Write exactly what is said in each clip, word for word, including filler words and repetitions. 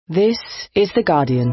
This is The Guardian.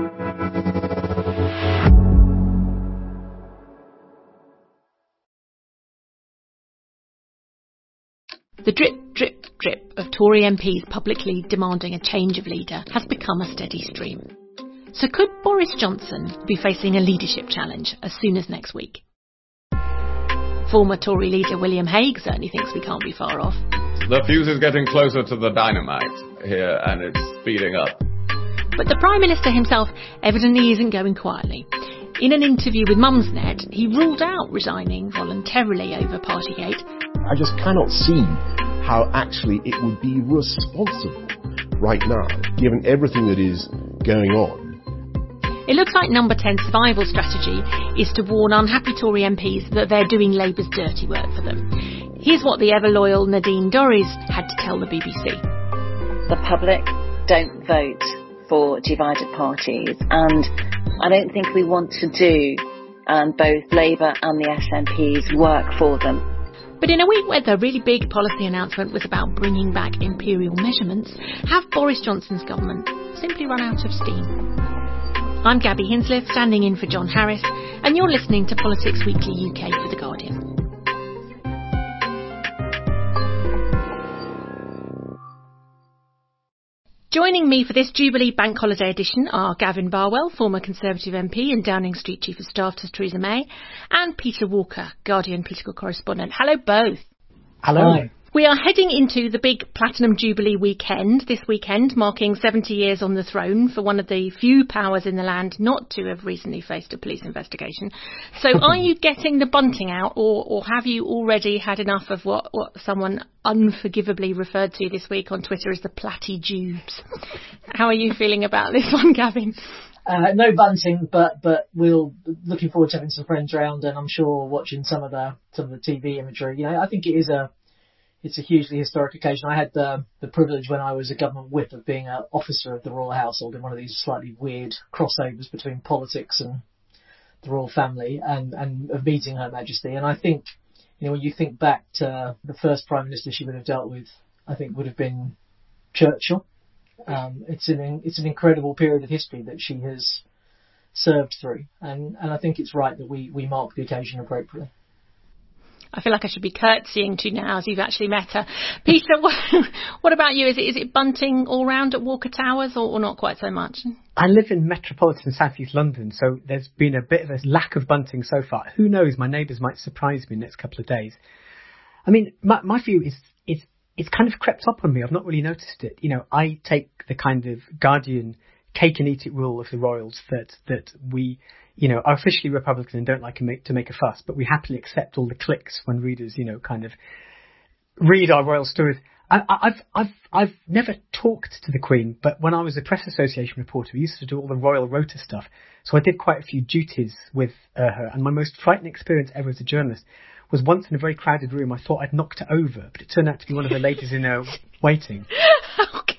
The drip, drip, drip of Tory M Ps publicly demanding a change of leader has become a steady stream. So could Boris Johnson be facing a leadership challenge as soon as next week? Former Tory leader William Hague certainly thinks we can't be far off. The fuse is getting closer to the dynamite here, and it's speeding up. But the Prime Minister himself evidently isn't going quietly. In an interview with Mumsnet, he ruled out resigning voluntarily over Partygate. I just cannot see how actually it would be responsible right now, given everything that is going on. It looks like Number ten's survival strategy is to warn unhappy Tory M Ps that they're doing Labour's dirty work for them. Here's what the ever-loyal Nadine Dorries had to tell the B B C. The public don't vote for divided parties, and I don't think we want to do um, both Labour and the S N P's work for them. But in a week where the really big policy announcement was about bringing back imperial measurements, have Boris Johnson's government simply run out of steam? I'm Gabby Hinsliff, standing in for John Harris, and you're listening to Politics Weekly U K for The Guardian. Joining me for this Jubilee Bank Holiday edition are Gavin Barwell, former Conservative M P and Downing Street Chief of Staff to Theresa May, and Peter Walker, Guardian political correspondent. Hello both. Hello. Hi. We are heading into the big Platinum Jubilee weekend this weekend, marking seventy years on the throne for one of the few powers in the land not to have recently faced a police investigation. So are you getting the bunting out, or, or have you already had enough of what, what someone unforgivably referred to this week on Twitter as the Platty-Jubes? How are you feeling about this one, Gavin? Uh, no bunting, but but we'll looking forward to having some friends round, and I'm sure watching some of the some of the T V imagery. You know, I think it is a It's a hugely historic occasion. I had the, the privilege when I was a government whip of being an officer of the royal household in one of these slightly weird crossovers between politics and the royal family, and, and of meeting Her Majesty. And I think, you know, when you think back to the first Prime Minister she would have dealt with, I think would have been Churchill. Um, it's an it's an incredible period of history that she has served through. And, and I think it's right that we, we mark the occasion appropriately. I feel like I should be curtsying to you now as you've actually met her. Peter, what, what about you? Is it is it bunting all round at Walker Towers, or, or not quite so much? I live in metropolitan South East London, so there's been a bit of a lack of bunting so far. Who knows? My neighbours might surprise me in the next couple of days. I mean, my, my view is is it's kind of crept up on me. I've not really noticed it. You know, I take the kind of Guardian cake and eat it rule of the royals that that we, you know, are officially Republican and don't like to make, to make a fuss, but we happily accept all the clicks when readers, you know, kind of read our royal stories. I, I've I've I've never talked to the Queen, but when I was a Press Association reporter, we used to do all the royal rota stuff. So I did quite a few duties with uh, her, and my most frightening experience ever as a journalist was once in a very crowded room. I thought I'd knocked her over, but it turned out to be one of the ladies in her waiting. Okay.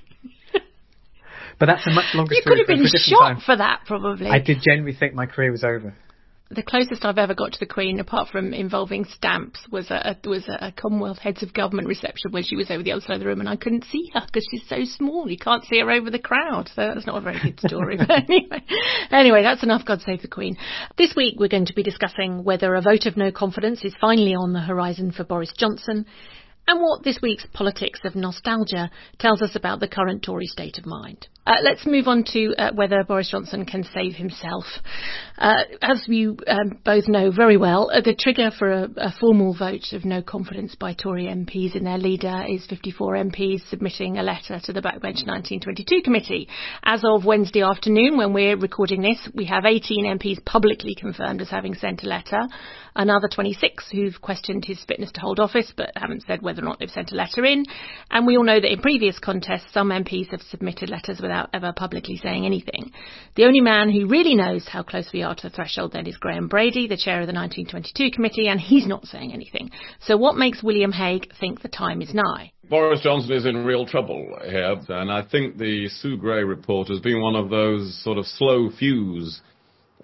But that's a much longer you story. You could have been shot time. for that, probably. I did genuinely think my career was over. The closest I've ever got to the Queen, apart from involving stamps, was a was a Commonwealth Heads of Government reception when she was over the other side of the room, and I couldn't see her because she's so small. You can't see her over the crowd, so that's not a very good story. But anyway, anyway, that's enough. God save the Queen. This week we're going to be discussing whether a vote of no confidence is finally on the horizon for Boris Johnson, and what this week's politics of nostalgia tells us about the current Tory state of mind. Uh, let's move on to uh, whether Boris Johnson can save himself. Uh, as you um, both know very well, uh, the trigger for a, a formal vote of no confidence by Tory M Ps in their leader is fifty-four M Ps submitting a letter to the Backbench nineteen twenty-two committee. As of Wednesday afternoon, when we're recording this, we have eighteen M Ps publicly confirmed as having sent a letter, another twenty-six who've questioned his fitness to hold office but haven't said whether or not they've sent a letter in. And we all know that in previous contests, some M Ps have submitted letters without ever publicly saying anything. The only man who really knows how close we are to the threshold then is Graham Brady, the chair of the nineteen twenty-two committee, and he's not saying anything. So what makes William Hague think the time is nigh? Boris Johnson is in real trouble here, and I think the Sue Gray report has been one of those sort of slow fuse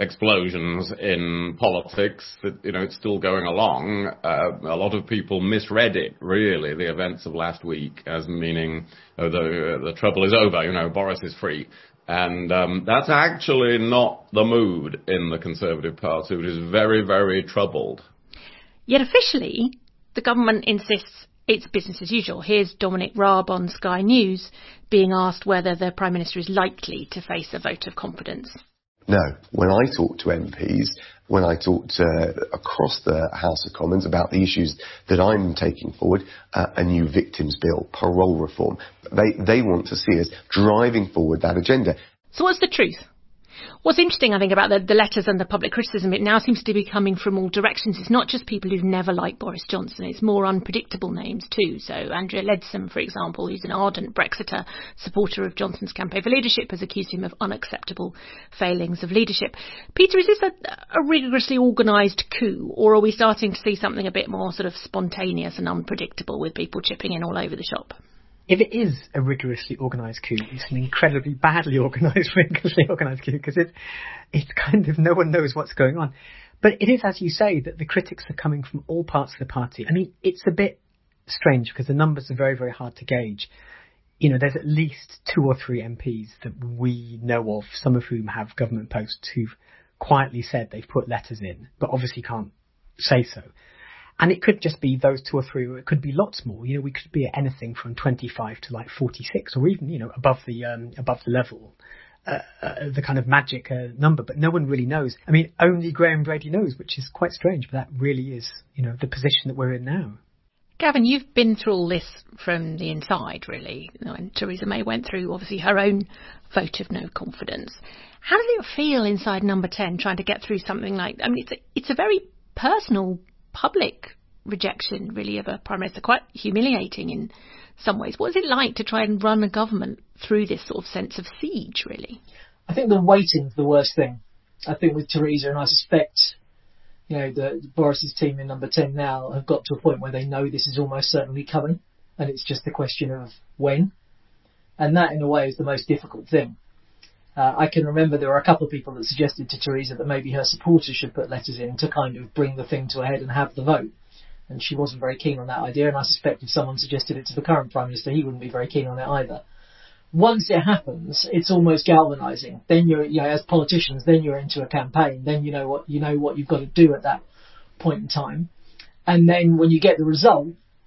explosions in politics. It, you know, it's still going along. Uh, a lot of people misread it, really, the events of last week, as meaning, oh, the, the trouble is over, you know, Boris is free. And um, that's actually not the mood in the Conservative Party. It is very, very troubled. Yet officially, the government insists it's business as usual. Here's Dominic Raab on Sky News being asked whether the Prime Minister is likely to face a vote of confidence. No. When I talk to M Ps, when I talk to, across the House of Commons about the issues that I'm taking forward, uh, a new victims bill, parole reform, they, they want to see us driving forward that agenda. So what's the truth? What's interesting, I think, about the, the letters and the public criticism, it now seems to be coming from all directions. It's not just people who've never liked Boris Johnson. It's more unpredictable names too. So Andrea Leadsom, for example, who's an ardent Brexiter, supporter of Johnson's campaign for leadership, has accused him of unacceptable failings of leadership. Peter, is this a, a rigorously organised coup, or are we starting to see something a bit more sort of spontaneous and unpredictable with people chipping in all over the shop? If it is a rigorously organised coup, it's an incredibly badly organised, rigorously organised coup, because it, it's kind of no one knows what's going on. But it is, as you say, that the critics are coming from all parts of the party. I mean, it's a bit strange because the numbers are very, very hard to gauge. You know, there's at least two or three M Ps that we know of, some of whom have government posts, who've quietly said they've put letters in, but obviously can't say so. And it could just be those two or three, or it could be lots more. You know, we could be at anything from twenty-five to like forty-six, or even, you know, above the um, above the level, uh, uh, the kind of magic uh, number. But no one really knows. I mean, only Graham Brady knows, which is quite strange. But that really is, you know, the position that we're in now. Gavin, you've been through all this from the inside, really. You know, and Theresa May went through, obviously, her own vote of no confidence. How does it feel inside Number ten, trying to get through something like? I mean, it's a, it's a very personal, public rejection, really, of a Prime Minister, quite humiliating in some ways. What is it like to try and run a government through this sort of sense of siege, really? I think the waiting's the worst thing. I think with Theresa, and I suspect, you know, the Boris's team in Number ten now have got to a point where they know this is almost certainly coming, and it's just a question of when. And that, in a way, is the most difficult thing. Uh, I can remember there were a couple of people that suggested to Theresa that maybe her supporters should put letters in to kind of bring the thing to a head and have the vote. And she wasn't very keen on that idea, and I suspect if someone suggested it to the current Prime Minister, he wouldn't be very keen on it either. Once it happens, it's almost galvanising. Then you're, you know, as politicians, then you're into a campaign. Then you know what you know what you've got to do at that point in time. And then when you get the result,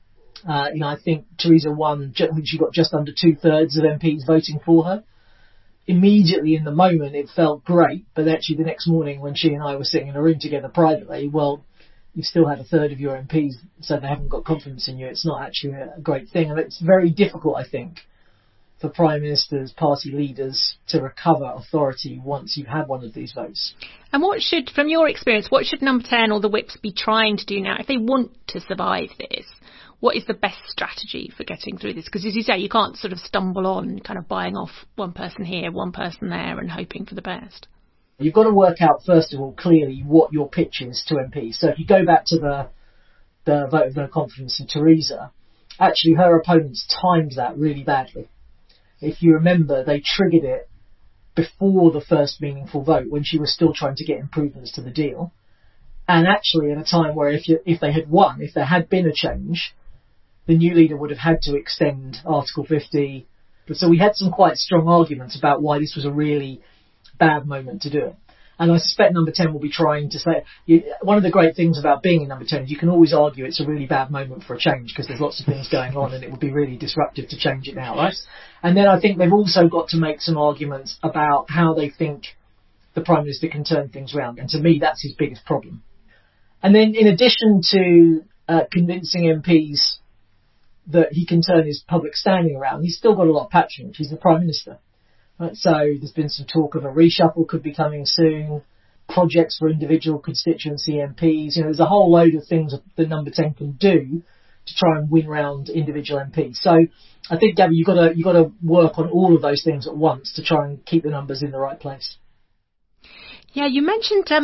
uh, you know, I think Theresa won. I think she got just under two thirds of M Ps voting for her. Immediately in the moment, it felt great, but actually the next morning when she and I were sitting in a room together privately, well, you still had a third of your M Ps, so they haven't got confidence in you. It's not actually a great thing. And it's very difficult, I think, for Prime Ministers, party leaders to recover authority once you've had one of these votes. And what should, from your experience, what should Number ten or the whips be trying to do now if they want to survive this? What is the best strategy for getting through this? Because as you say, you can't sort of stumble on kind of buying off one person here, one person there and hoping for the best. You've got to work out, first of all, clearly what your pitch is to M Ps. So if you go back to the the vote of no confidence in Theresa, actually her opponents timed that really badly. If you remember, they triggered it before the first meaningful vote when she was still trying to get improvements to the deal. And actually at a time where if you, if they had won, if there had been a change, the new leader would have had to extend Article fifty. So we had some quite strong arguments about why this was a really bad moment to do it. And I suspect Number ten will be trying to say, you, one of the great things about being in Number ten is you can always argue it's a really bad moment for a change because there's lots of things going on and it would be really disruptive to change it now, right? And then I think they've also got to make some arguments about how they think the Prime Minister can turn things around. And to me, that's his biggest problem. And then in addition to uh, convincing M Ps that he can turn his public standing around, he's still got a lot of patronage. He's the Prime Minister. Right, so there's been some talk of a reshuffle could be coming soon, projects for individual constituency M Ps. You know, there's a whole load of things that Number ten can do to try and win round individual M Ps. So I think, Gabby, you've got to you've got to work on all of those things at once to try and keep the numbers in the right place. Yeah, you mentioned um,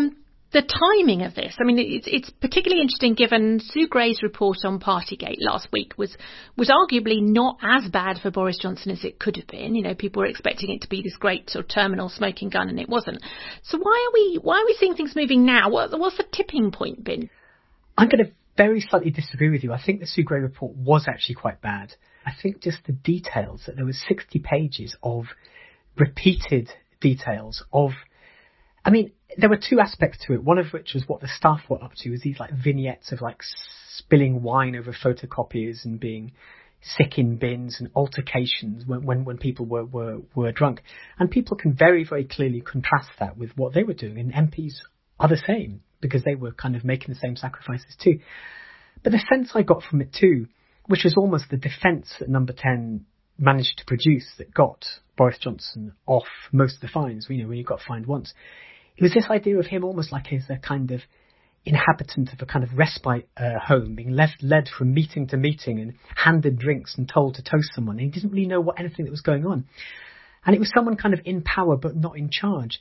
the timing of this. I mean, it's, it's particularly interesting given Sue Gray's report on Partygate last week was was arguably not as bad for Boris Johnson as it could have been. You know, people were expecting it to be this great sort of terminal smoking gun, and it wasn't. So why are we why are we seeing things moving now? What, what's the tipping point been? I'm going to very slightly disagree with you. I think the Sue Gray report was actually quite bad. I think just the details, that there was sixty pages of repeated details of, I mean, there were two aspects to it, one of which was what the staff were up to, was these like vignettes of like spilling wine over photocopiers and being sick in bins and altercations when, when, when people were, were, were drunk. And people can very, very clearly contrast that with what they were doing. And M Ps are the same because they were kind of making the same sacrifices too. But the sense I got from it too, which was almost the defence that Number ten managed to produce that got Boris Johnson off most of the fines, you know, when you got fined once, it was this idea of him almost like as a kind of inhabitant of a kind of respite uh, home, being left led from meeting to meeting and handed drinks and told to toast someone. And he didn't really know what anything that was going on. And it was someone kind of in power but not in charge.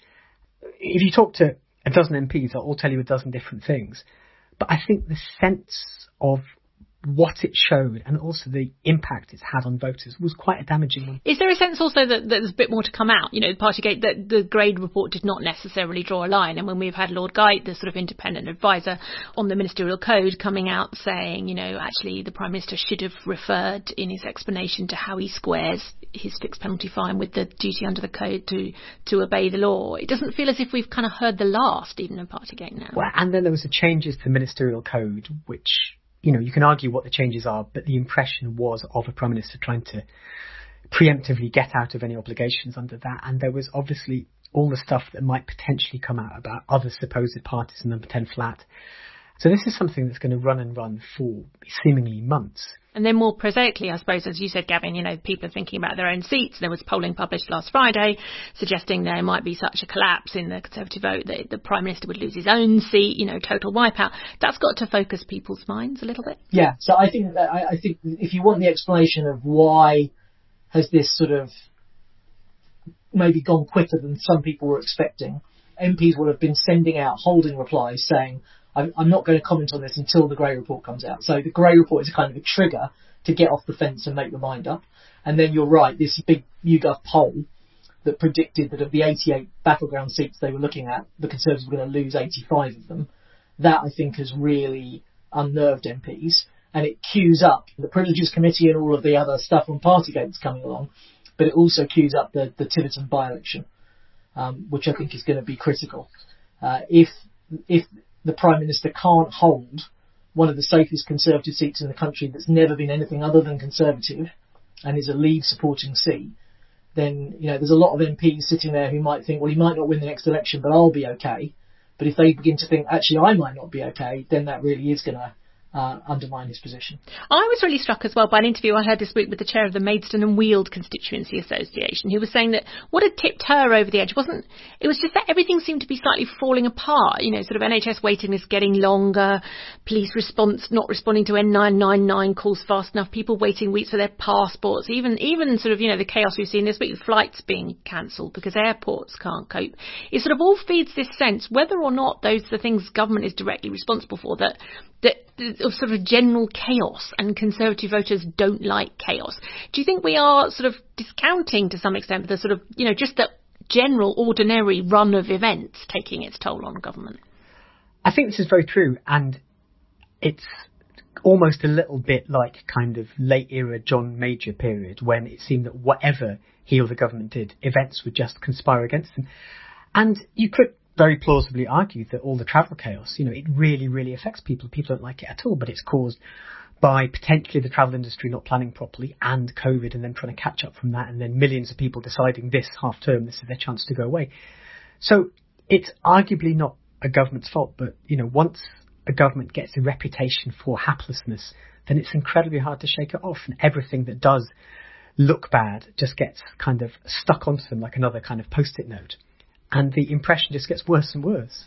If you talk to a dozen M Ps, they'll all tell you a dozen different things. But I think the sense of what it showed and also the impact it's had on voters was quite a damaging one. Is there a sense also that, that there's a bit more to come out? You know, Partygate, that the Grade report did not necessarily draw a line. And when we've had Lord Geidt, the sort of independent advisor on the ministerial code, coming out saying, you know, actually the Prime Minister should have referred in his explanation to how he squares his fixed penalty fine with the duty under the code to, to obey the law. It doesn't feel as if we've kind of heard the last, even in Partygate now. Well, and then there was the changes to the ministerial code, which, you know, you can argue what the changes are, but the impression was of a Prime Minister trying to preemptively get out of any obligations under that. And there was obviously all the stuff that might potentially come out about other supposed parties in Number ten flat. So this is something that's going to run and run for seemingly months. And then more prosaically, I suppose, as you said, Gavin, you know, people are thinking about their own seats. There was polling published last Friday suggesting there might be such a collapse in the Conservative vote that the Prime Minister would lose his own seat, you know, total wipeout. That's got to focus people's minds a little bit. Yeah, so I think that, I, I think if you want the explanation of why has this sort of maybe gone quicker than some people were expecting, M Ps will have been sending out holding replies saying, I'm not going to comment on this until the Gray report comes out. So the Gray report is a kind of a trigger to get off the fence and make the mind up. And then you're right, this big YouGov poll that predicted that of the eighty-eight battleground seats they were looking at, the Conservatives were going to lose eighty-five of them. That, I think, has really unnerved M Ps. And it cues up the Privileges Committee and all of the other stuff on Partygate that's coming along. But it also cues up the, the Tiverton by-election, um, which I think is going to be critical. Uh, if if the Prime Minister can't hold one of the safest Conservative seats in the country that's never been anything other than Conservative and is a Leave supporting seat, then, you know, there's a lot of M Ps sitting there who might think, well, he might not win the next election, but I'll be okay. But if they begin to think, actually, I might not be okay, then that really is going to Uh, undermine his position. I was really struck as well by an interview I heard this week with the chair of the Maidstone and Weald Constituency Association, who was saying that what had tipped her over the edge wasn't, it was just that everything seemed to be slightly falling apart, you know, sort of N H S waiting lists getting longer, police response not responding to N nine nine nine calls fast enough, people waiting weeks for their passports, even even sort of, you know, the chaos we've seen this week, flights being cancelled because airports can't cope. It sort of all feeds this sense, whether or not those are the things government is directly responsible for, that that of sort of general chaos, and Conservative voters don't like chaos. Do you think we are sort of discounting to some extent the sort of, you know, just the general ordinary run of events taking its toll on government? I think this is very true, and it's almost a little bit like kind of late era John Major period, when it seemed that whatever he or the government did, events would just conspire against them. And you could very plausibly argue that all the travel chaos, you know, it really, really affects people. People don't like it at all, but it's caused by potentially the travel industry not planning properly and COVID, and then trying to catch up from that, and then millions of people deciding this half term, this is their chance to go away. So it's arguably not a government's fault, but, you know, once a government gets a reputation for haplessness, then it's incredibly hard to shake it off, and everything that does look bad just gets kind of stuck onto them like another kind of post-it note. And the impression just gets worse and worse.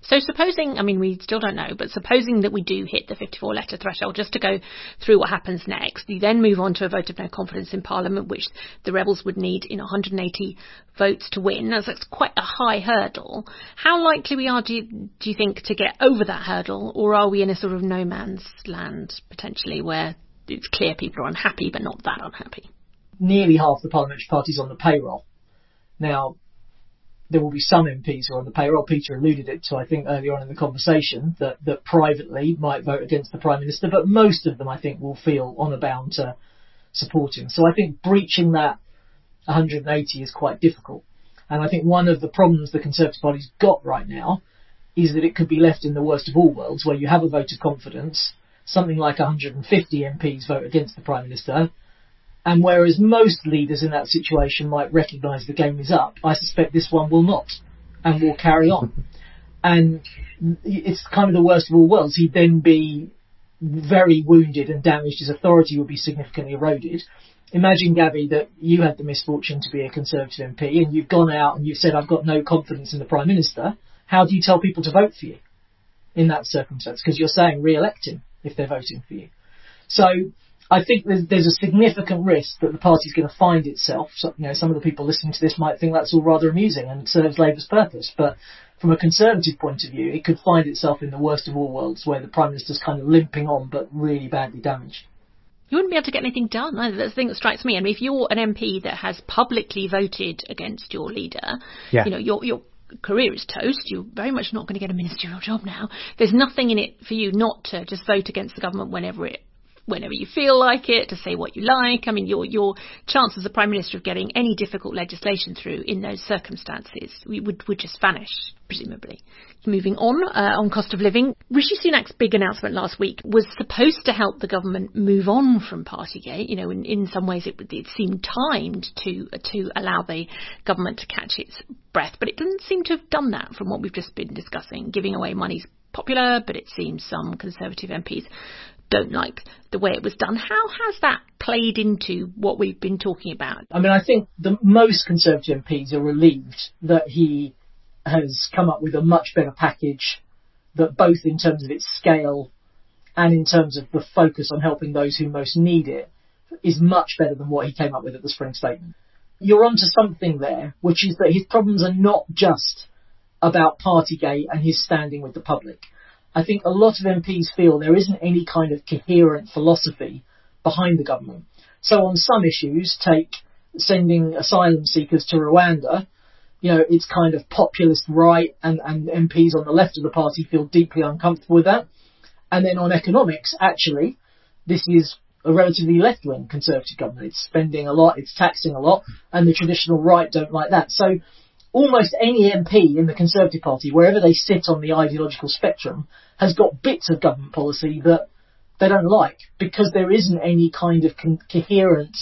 So supposing, I mean, we still don't know, but supposing that we do hit the fifty-four letter threshold, just to go through what happens next, you then move on to a vote of no confidence in Parliament, which the rebels would need, you know, one hundred eighty votes to win. That's, that's quite a high hurdle. How likely we are, do you, do you think, to get over that hurdle, or are we in a sort of no man's land, potentially, where it's clear people are unhappy, but not that unhappy? Nearly half the parliamentary parties on the payroll. Now, there will be some M Ps who are on the payroll. Peter alluded it to, I think, earlier on in the conversation, that, that privately might vote against the Prime Minister, but most of them, I think, will feel honour bound to support him. So I think breaching that one hundred eighty is quite difficult. And I think one of the problems the Conservative Party's got right now is that it could be left in the worst of all worlds, where you have a vote of confidence, something like one hundred fifty M Ps vote against the Prime Minister, and whereas most leaders in that situation might recognise the game is up, I suspect this one will not, and will carry on. And it's kind of the worst of all worlds. He'd then be very wounded and damaged. His authority would be significantly eroded. Imagine, Gabby, that you had the misfortune to be a Conservative M P and you've gone out and you've said, I've got no confidence in the Prime Minister. How do you tell people to vote for you in that circumstance? Because you're saying re-elect him if they're voting for you. So I think there's, there's a significant risk that the party's going to find itself. So, you know, some of the people listening to this might think that's all rather amusing and serves Labour's purpose. But from a Conservative point of view, it could find itself in the worst of all worlds, where the Prime Minister's kind of limping on but really badly damaged. You wouldn't be able to get anything done either. That's the thing that strikes me. I mean, if you're an M P that has publicly voted against your leader, yeah. you know, your your career is toast. You're very much not going to get a ministerial job now. There's nothing in it for you not to just vote against the government whenever it whenever you feel like it, to say what you like. I mean, your your chance as the Prime Minister of getting any difficult legislation through in those circumstances would, would just vanish, presumably. Moving on, uh, on cost of living, Rishi Sunak's big announcement last week was supposed to help the government move on from Partygate. You know, in, in some ways it, it seemed timed to to allow the government to catch its breath, but it doesn't seem to have done that from what we've just been discussing. Giving away money's popular, but it seems some Conservative M Ps don't like the way it was done. How has that played into what we've been talking about? I mean, I think the most Conservative M Ps are relieved that he has come up with a much better package that, both in terms of its scale and in terms of the focus on helping those who most need it, is much better than what he came up with at the spring statement. You're onto something there, which is that his problems are not just about Partygate and his standing with the public. I think a lot of M Ps feel there isn't any kind of coherent philosophy behind the government. So on some issues, take sending asylum seekers to Rwanda, you know, it's kind of populist right, and, and M Ps on the left of the party feel deeply uncomfortable with that. And then on economics, actually, this is a relatively left-wing Conservative government. It's spending a lot, it's taxing a lot, and the traditional right don't like that. So almost any M P in the Conservative Party, wherever they sit on the ideological spectrum, has got bits of government policy that they don't like, because there isn't any kind of con- coherent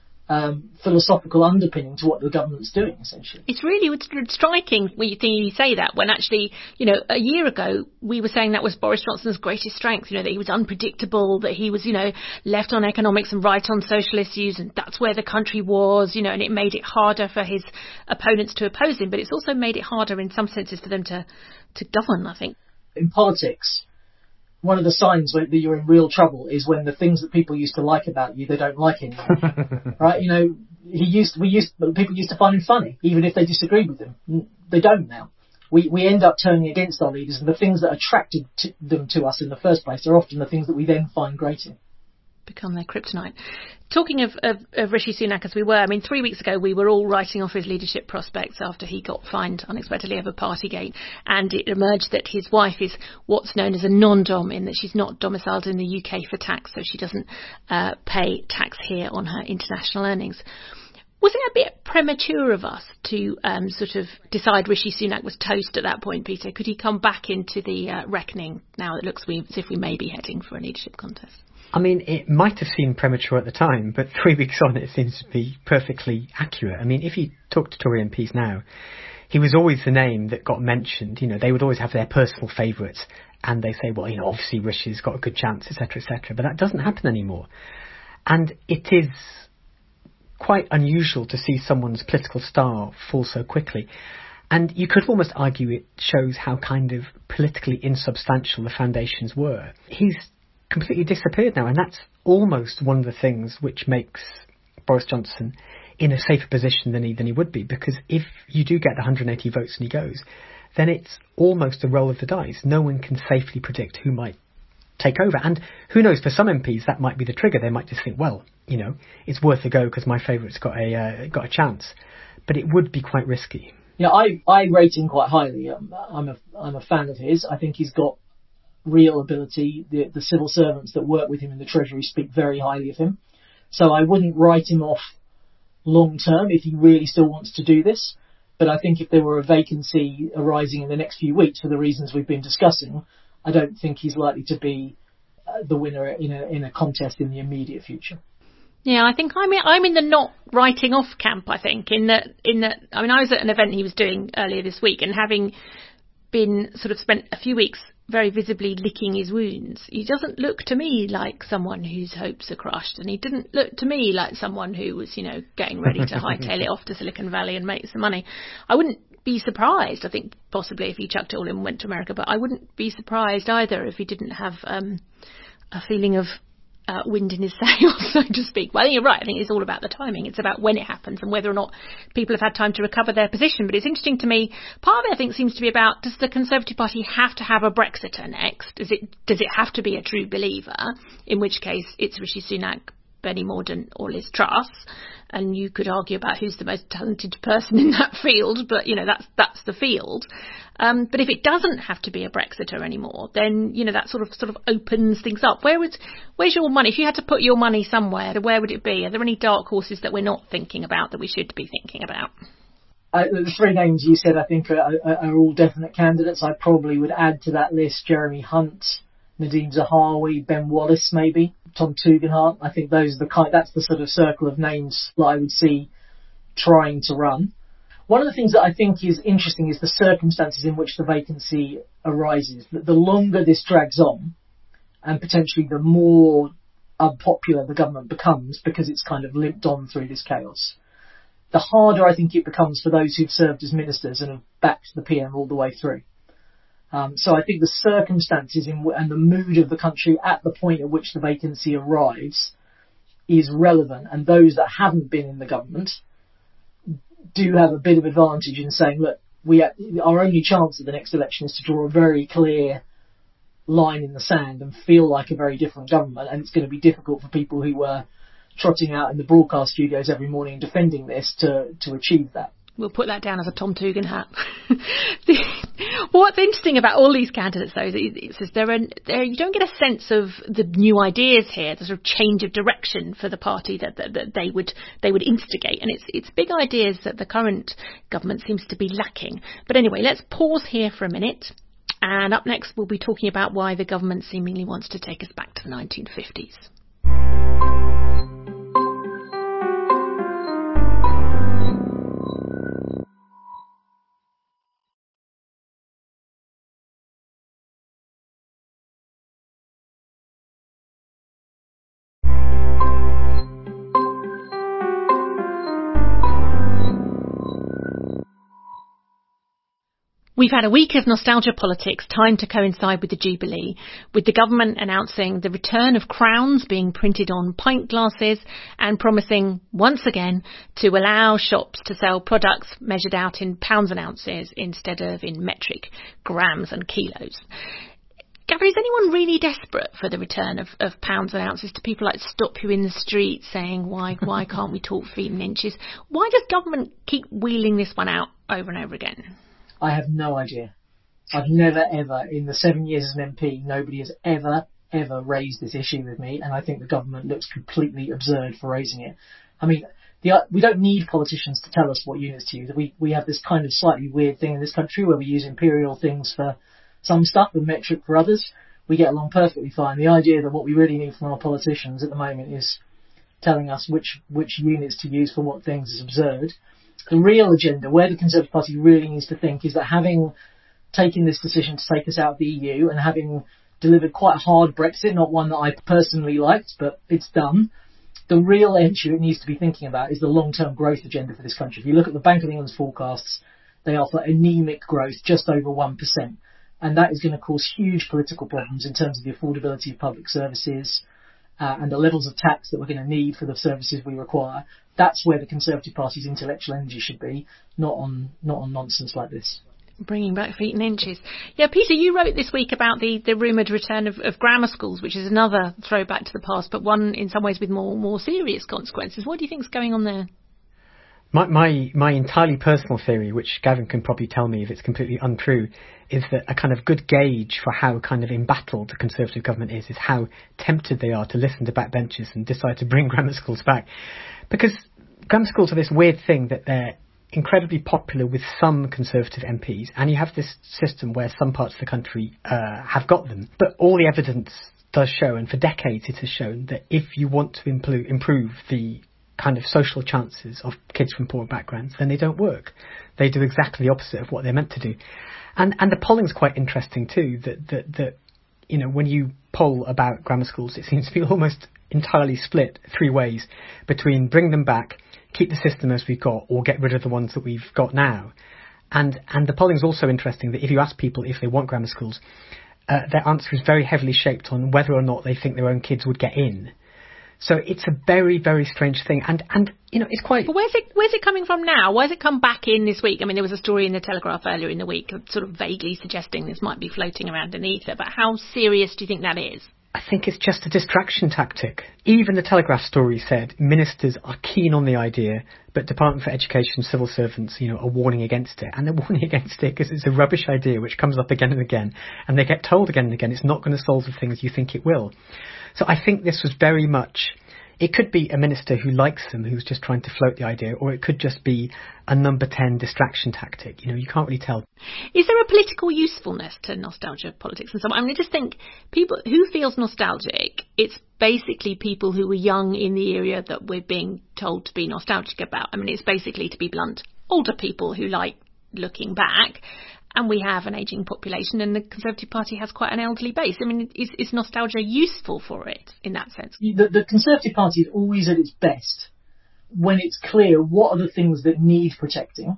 um, philosophical underpinning to what the government's doing, essentially. It's really it's striking when you think you say that, when actually, you know, a year ago we were saying that was Boris Johnson's greatest strength, you know, that he was unpredictable, that he was, you know, left on economics and right on social issues, and that's where the country was, you know, and it made it harder for his opponents to oppose him, but it's also made it harder in some senses for them to, to govern, I think. In politics, one of the signs that you're in real trouble is when the things that people used to like about you, they don't like anymore. Right? You know, he used, we used, people used to find him funny, even if they disagreed with him. They don't now. We, we end up turning against our leaders, and the things that attracted to them to us in the first place are often the things that we then find grating. Become their kryptonite. Talking of, of, of Rishi Sunak as we were, I mean, three weeks ago we were all writing off his leadership prospects after he got fined unexpectedly over Partygate, and it emerged that his wife is what's known as a non-dom, in that she's not domiciled in the U K for tax, so she doesn't uh, pay tax here on her international earnings. Was it a bit premature of us to um, sort of decide Rishi Sunak was toast at that point, Peter? Could he come back into the uh, reckoning now it looks as if we may be heading for a leadership contest? I mean, it might have seemed premature at the time, but three weeks on it seems to be perfectly accurate. I mean, if you talk to Tory M Ps now, he was always the name that got mentioned. You know, they would always have their personal favourites, and they say, well, you know, obviously Rishi's got a good chance, et cetera, et cetera. But that doesn't happen anymore. And it is quite unusual to see someone's political star fall so quickly. And you could almost argue it shows how kind of politically insubstantial the foundations were. He's completely disappeared now, and that's almost one of the things which makes Boris Johnson in a safer position than he than he would be, because if you do get the one hundred eighty votes and he goes, then it's almost a roll of the dice. No one can safely predict who might take over. And who knows, for some M Ps that might be the trigger. They might just think, well, you know, it's worth a go because my favourite's got a uh, got a chance. But it would be quite risky. Yeah, I, I rate him quite highly. I'm, I'm a I'm a fan of his. I think he's got real ability. The the civil servants that work with him in the Treasury speak very highly of him. So I wouldn't write him off long term if he really still wants to do this. But I think if there were a vacancy arising in the next few weeks for the reasons we've been discussing, I don't think he's likely to be uh, the winner in a in a contest in the immediate future. Yeah, I think I'm in, I'm in the not writing off camp. I think in that in that I mean I was at an event he was doing earlier this week, and having been sort of spent a few weeks very visibly licking his wounds, he doesn't look to me like someone whose hopes are crushed, and he didn't look to me like someone who was, you know, getting ready to hightail it off to Silicon Valley and make some money. I wouldn't be surprised, I think, possibly if he chucked it all in and went to America, but I wouldn't be surprised either if he didn't have um, a feeling of uh, wind in his sails, so to speak. Well, you're right, I think it's all about the timing. It's about when it happens and whether or not people have had time to recover their position. But it's interesting to me, part of it I think seems to be about, does the Conservative Party have to have a Brexiter next? Does it, does it have to be a true believer? In which case it's Rishi Sunak, Benny Mordaunt or Liz Truss, and you could argue about who's the most talented person in that field, but you know that's that's the field. Um, but if it doesn't have to be a Brexiter anymore, then you know that sort of sort of opens things up. Where would where's your money? If you had to put your money somewhere, where would it be? Are there any dark horses that we're not thinking about that we should be thinking about? Uh, the three names you said, I think, are, are, are all definite candidates. I probably would add to that list Jeremy Hunt, Nadine Zahawi, Ben Wallace, maybe Tom Tugendhat. I think those are the kind. That's the sort of circle of names that I would see trying to run. One of the things that I think is interesting is the circumstances in which the vacancy arises. That the longer this drags on, and potentially the more unpopular the government becomes because it's kind of limped on through this chaos, the harder I think it becomes for those who've served as ministers and have backed the P M all the way through. Um, so I think the circumstances in w- and the mood of the country at the point at which the vacancy arrives is relevant, and those that haven't been in the government do have a bit of advantage in saying, look, we ha- our only chance at the next election is to draw a very clear line in the sand and feel like a very different government, and it's going to be difficult for people who were trotting out in the broadcast studios every morning and defending this to, to achieve that. We'll put that down as a Tom Tugendhat. the, what's interesting about all these candidates, though, is that there are, there, you don't get a sense of the new ideas here, the sort of change of direction for the party that, that, that they would they would instigate. And it's it's big ideas that the current government seems to be lacking. But anyway, let's pause here for a minute. And up next, we'll be talking about why the government seemingly wants to take us back to the nineteen fifties. We've had a week of nostalgia politics, timed to coincide with the Jubilee, with the government announcing the return of crowns being printed on pint glasses and promising, once again, to allow shops to sell products measured out in pounds and ounces instead of in metric grams and kilos. Gary, is anyone really desperate for the return of, of pounds and ounces? Do people like stop you in the street saying, why why can't we talk feet and inches? Why does government keep wheeling this one out over and over again? I have no idea. I've never, ever, in the seven years as an M P, nobody has ever, ever raised this issue with me, and I think the government looks completely absurd for raising it. I mean, the, we don't need politicians to tell us what units to use. We, we have this kind of slightly weird thing in this country where we use imperial things for some stuff and metric for others. We get along perfectly fine. The idea that what we really need from our politicians at the moment is telling us which, which units to use for what things is absurd. The real agenda, where the Conservative Party really needs to think, is that having taken this decision to take us out of the E U and having delivered quite a hard Brexit, not one that I personally liked, but it's done, the real issue it needs to be thinking about is the long-term growth agenda for this country. If you look at the Bank of England's forecasts, They are for anemic growth, just over one percent. And that is going to cause huge political problems in terms of the affordability of public services uh, and the levels of tax that we're going to need for the services we require. That's where the Conservative Party's intellectual energy should be, not on not on nonsense like this. Bringing back feet and inches. Yeah, Peter, you wrote this week about the, the rumoured return of, of grammar schools, which is another throwback to the past, but one in some ways with more more serious consequences. What do you think is going on there? My, my my entirely personal theory, which Gavin can probably tell me if it's completely untrue, is that a kind of good gauge for how kind of embattled the Conservative government is, is how tempted they are to listen to backbenchers and decide to bring grammar schools back. Because grammar schools are this weird thing that they're incredibly popular with some Conservative M Ps, and you have this system where some parts of the country uh, have got them. But all the evidence does show, and for decades it has shown, that if you want to impl- improve the kind of social chances of kids from poor backgrounds, then they don't work. They do exactly the opposite of what they're meant to do. And and the polling's quite interesting too, that, that, that you know, when you poll about grammar schools, it seems to be almost entirely split three ways between bring them back, keep the system as we've got, or get rid of the ones that we've got now. And and the polling's also interesting that if you ask people if they want grammar schools, uh, their answer is very heavily shaped on whether or not they think their own kids would get in. So it's a very, very strange thing. And, and you know, it's quite... But where's it, where's it coming from now? Why has it come back in this week? I mean, there was a story in the Telegraph earlier in the week sort of vaguely suggesting this might be floating around in the ether. But how serious do you think that is? I think it's just a distraction tactic. Even the Telegraph story said ministers are keen on the idea, but Department for Education civil servants, you know, are warning against it. And they're warning against it because it's a rubbish idea which comes up again and again. And they get told again and again it's not going to solve the things you think it will. So I think this was very much... It could be a minister who likes them, who's just trying to float the idea, or it could just be a number ten distraction tactic. You know, you can't really tell. Is there a political usefulness to nostalgia politics and so on? I mean, I just think people who feels nostalgic, it's basically people who were young in the area that we're being told to be nostalgic about. I mean, it's basically, to be blunt, older people who like looking back. And we have an ageing population, and the Conservative Party has quite an elderly base. I mean, is, is nostalgia useful for it in that sense? The, the Conservative Party is always at its best when it's clear what are the things that need protecting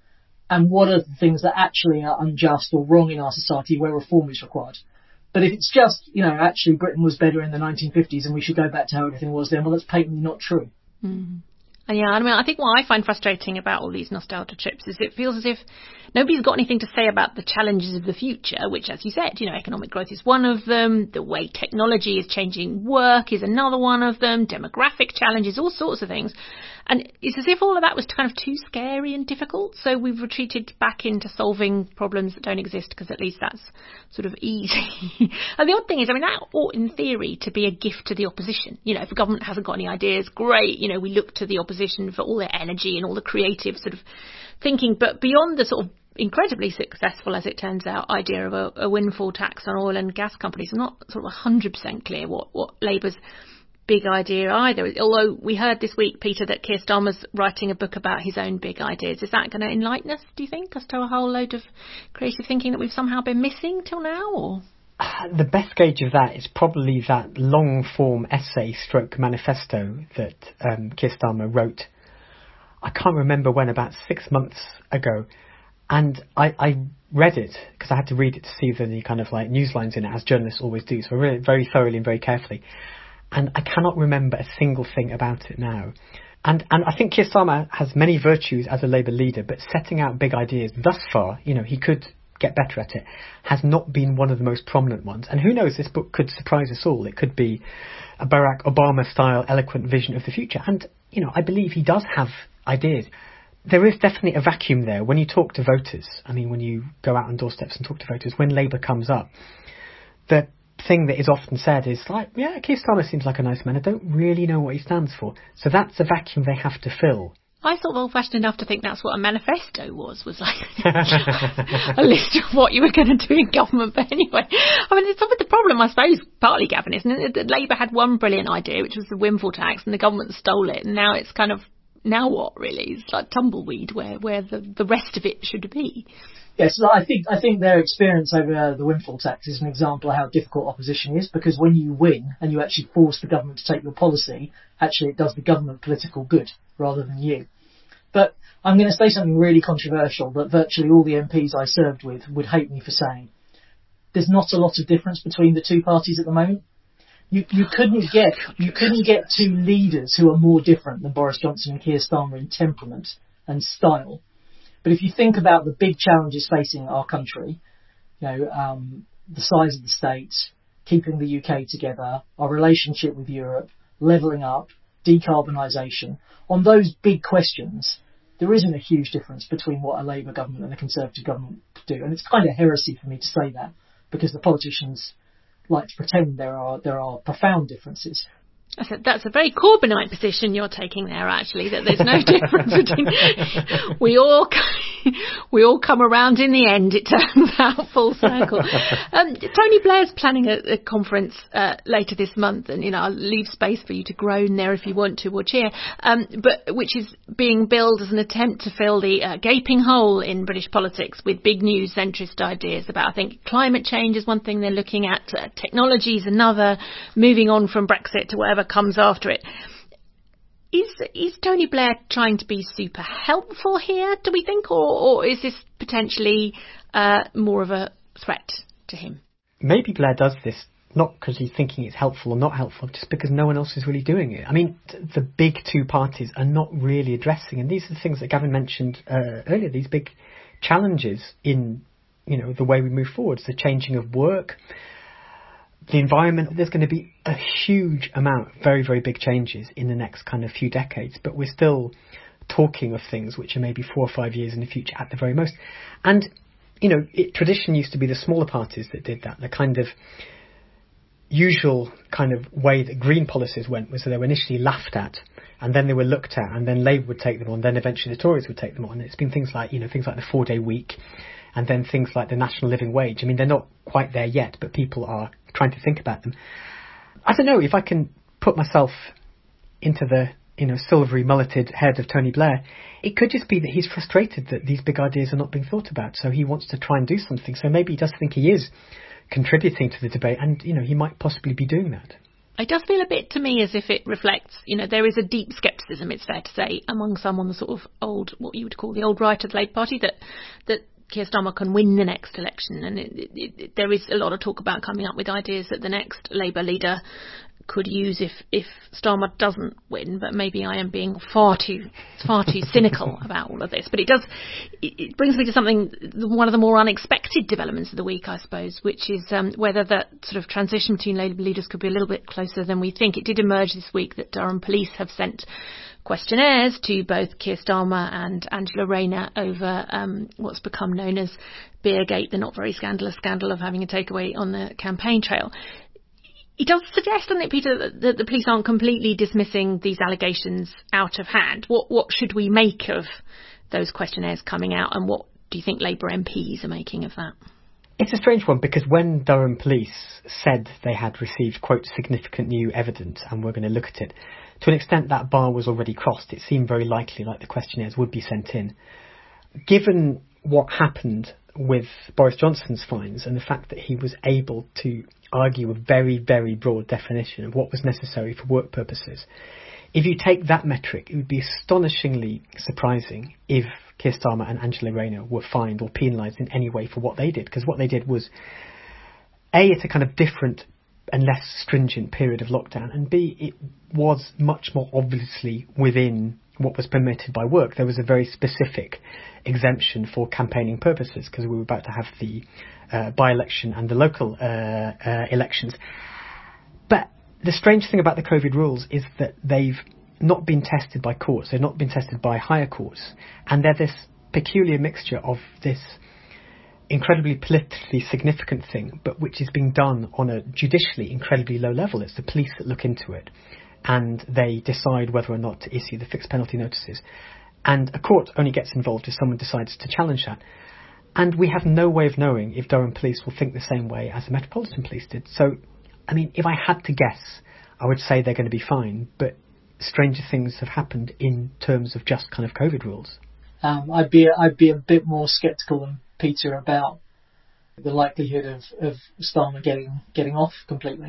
and what are the things that actually are unjust or wrong in our society where reform is required. But if it's just, you know, actually Britain was better in the nineteen fifties and we should go back to how everything was then, well, that's patently not true. Mm. And yeah, I mean, I think what I find frustrating about all these nostalgia trips is it feels as if nobody's got anything to say about the challenges of the future, which, as you said, you know, economic growth is one of them. The way technology is changing work is another one of them. Demographic challenges, all sorts of things. And it's as if all of that was kind of too scary and difficult. So we've retreated back into solving problems that don't exist because at least that's sort of easy. And the odd thing is, I mean, that ought in theory to be a gift to the opposition. You know, if the government hasn't got any ideas, great. You know, we look to the opposition for all their energy and all the creative sort of thinking. But beyond the sort of incredibly successful, as it turns out, idea of a, a windfall tax on oil and gas companies, I'm not sort of one hundred percent clear what, what Labour's big idea either. Although we heard this week, Peter, that Keir Starmer's writing a book about his own big ideas. Is that going to enlighten us, do you think, as to a whole load of creative thinking that we've somehow been missing till now? Or the best gauge of that is probably that long-form essay stroke manifesto that um, Keir Starmer wrote. I can't remember when, about six months ago. And I, I read it because I had to read it to see the kind of like news lines in it, as journalists always do. So I read it very thoroughly and very carefully. And I cannot remember a single thing about it now. And and I think Keir Starmer has many virtues as a Labour leader, but setting out big ideas thus far, you know, he could get better at it, has not been one of the most prominent ones. And who knows, this book could surprise us all. It could be a Barack Obama-style eloquent vision of the future. And, you know, I believe he does have ideas. There is definitely a vacuum there. When you talk to voters, I mean, when you go out on doorsteps and talk to voters, when Labour comes up, the thing that is often said is like, yeah, Keir Starmer seems like a nice man. I don't really know what he stands for. So that's a vacuum they have to fill. I thought old-fashioned enough to think that's what a manifesto was, was like a list of what you were going to do in government. But anyway, I mean, it's the problem, I suppose, partly, Gavin, isn't it? That Labour had one brilliant idea, which was the windfall tax, and the government stole it. And now it's kind of, now what, really? It's like tumbleweed where, where the, the rest of it should be. Yes, I think I think their experience over uh, the windfall tax is an example of how difficult opposition is, because when you win and you actually force the government to take your policy, actually it does the government political good rather than you. But I'm going to say something really controversial that virtually all the M Ps I served with would hate me for saying. There's not a lot of difference between the two parties at the moment. You, you couldn't get you couldn't get two leaders who are more different than Boris Johnson and Keir Starmer in temperament and style. But if you think about the big challenges facing our country, you know, um, the size of the state, keeping the U K together, our relationship with Europe, levelling up, decarbonisation, on those big questions, there isn't a huge difference between what a Labour government and a Conservative government could do. And it's kind of heresy for me to say that, because the politicians like to pretend there are there are profound differences. That's a, that's a very Corbynite position you're taking there, actually, that there's no difference between... We all we all come around in the end, it turns out, full circle. Um, Tony Blair's planning a, a conference uh, later this month, and, you know, I'll leave space for you to groan there if you want to, or cheer, um, but which is being billed as an attempt to fill the uh, gaping hole in British politics with big new centrist ideas about, I think, climate change is one thing they're looking at, uh, technology is another, moving on from Brexit to whatever comes after it. Is is Tony Blair trying to be super helpful here, do we think, or, or is this potentially uh, more of a threat to him? Maybe Blair does this not because he's thinking it's helpful or not helpful, just because no one else is really doing it. I mean, t- the big two parties are not really addressing, and these are the things that Gavin mentioned uh, earlier, these big challenges in, you know, the way we move forward. It's the changing of work, the environment. There's going to be a huge amount, very, very big changes in the next kind of few decades, but we're still talking of things which are maybe four or five years in the future at the very most. And, you know, it, tradition used to be the smaller parties that did that. The kind of usual kind of way that Green policies went was that they were initially laughed at, and then they were looked at, and then Labour would take them on, and then eventually the Tories would take them on. And it's been things like, you know, things like the four-day week, and then things like the national living wage. I mean, they're not quite there yet, but people are trying to think about them. I don't know if I can put myself into the, you know, silvery mulleted head of Tony Blair. It could just be that he's frustrated that these big ideas are not being thought about, so he wants to try and do something. So maybe he does think he is contributing to the debate, and, you know, he might possibly be doing that. It does feel a bit to me as if it reflects, you know, there is a deep scepticism, it's fair to say, among some on the sort of old, what you would call the old right of the Labour Party, that that Keir Starmer can win the next election. And it, it, it, there is a lot of talk about coming up with ideas that the next Labour leader could use if, if Starmer doesn't win. But maybe I am being far too far too cynical about all of this. But it does it, it brings me to something, one of the more unexpected developments of the week, I suppose, which is um, whether that sort of transition between Labour leaders could be a little bit closer than we think. It did emerge this week that Durham Police have sent questionnaires to both Keir Starmer and Angela Rayner over um, what's become known as Beergate, the not very scandalous scandal of having a takeaway on the campaign trail. It does suggest, doesn't it, Peter, that, that the police aren't completely dismissing these allegations out of hand. What what should we make of those questionnaires coming out, and what do you think Labour M Ps are making of that? It's a strange one, because when Durham Police said they had received, quote, significant new evidence and were going to look at it, to an extent that bar was already crossed. It seemed very likely like the questionnaires would be sent in. Given what happened with Boris Johnson's fines and the fact that he was able to argue a very, very broad definition of what was necessary for work purposes, if you take that metric, it would be astonishingly surprising if Keir Starmer and Angela Rayner were fined or penalised in any way for what they did, because what they did was, A, at a kind of different and less stringent period of lockdown, and B, it was much more obviously within what was permitted by work. There was a very specific exemption for campaigning purposes, because we were about to have the uh, by-election and the local uh, uh, elections. But the strange thing about the COVID rules is that they've not been tested by courts, they've not been tested by higher courts, and they're this peculiar mixture of this incredibly politically significant thing, but which is being done on a judicially incredibly low level. It's the police that look into it, and they decide whether or not to issue the fixed penalty notices. And a court only gets involved if someone decides to challenge that. And we have no way of knowing if Durham Police will think the same way as the Metropolitan Police did. So, I mean, if I had to guess, I would say they're going to be fine, but stranger things have happened in terms of just kind of COVID rules. Um, I'd be I'd be a bit more sceptical than Peter about the likelihood of, of Starmer getting getting off completely.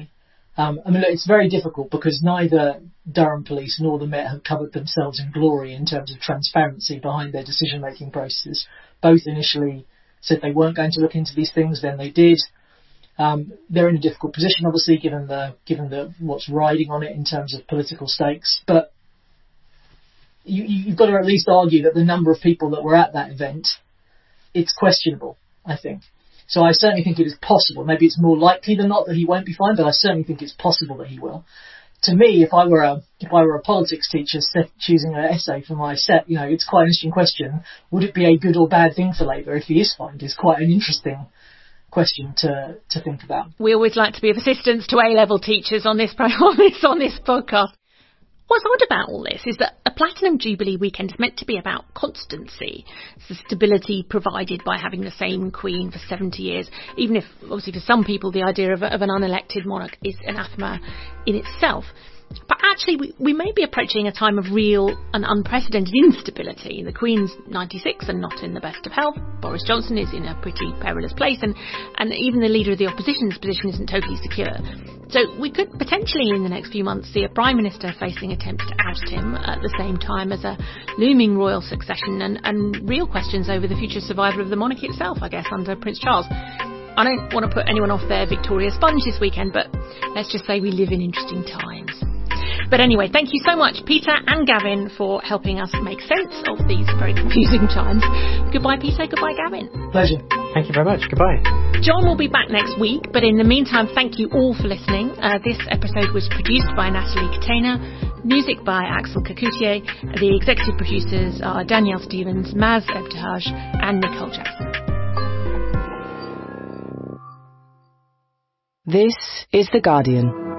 Um, I mean, look, it's very difficult because neither Durham Police nor the Met have covered themselves in glory in terms of transparency behind their decision-making processes. Both initially said they weren't going to look into these things, then they did. Um, they're in a difficult position, obviously, given the given the what's riding on it in terms of political stakes. But you, you've got to at least argue that the number of people that were at that event, it's questionable, I think. So I certainly think it is possible. Maybe it's more likely than not that he won't be fined, but I certainly think it's possible that he will. To me, if I were a if I were a politics teacher set, choosing an essay for my set, you know, it's quite an interesting question. Would it be a good or bad thing for Labour if he is fined? It's quite an interesting question to to think about. We always like to be of assistance to A-level teachers on this on this on this podcast. What's odd about all this is that a Platinum Jubilee weekend is meant to be about constancy. It's the stability provided by having the same Queen for seventy years, even if, obviously, for some people, the idea of, of an unelected monarch is anathema in itself. But actually, we, we may be approaching a time of real and unprecedented instability. The Queen's ninety-six and not in the best of health. Boris Johnson is in a pretty perilous place, and, and even the leader of the opposition's position isn't totally secure. So we could potentially, in the next few months, see a Prime Minister facing attempts to oust him at the same time as a looming royal succession and, and real questions over the future survival of the monarchy itself, I guess, under Prince Charles. I don't want to put anyone off their Victoria sponge this weekend, but let's just say we live in interesting times. But anyway, thank you so much, Peter and Gavin, for helping us make sense of these very confusing times. Goodbye, Peter. Goodbye, Gavin. Pleasure. Thank you very much. Goodbye. John will be back next week, but in the meantime, thank you all for listening. Uh, this episode was produced by Natalie Katena, music by Axel Kakoutié. The executive producers are Danielle Stevens, Maz Ebtehaj, and Nicole Jackson. This is The Guardian.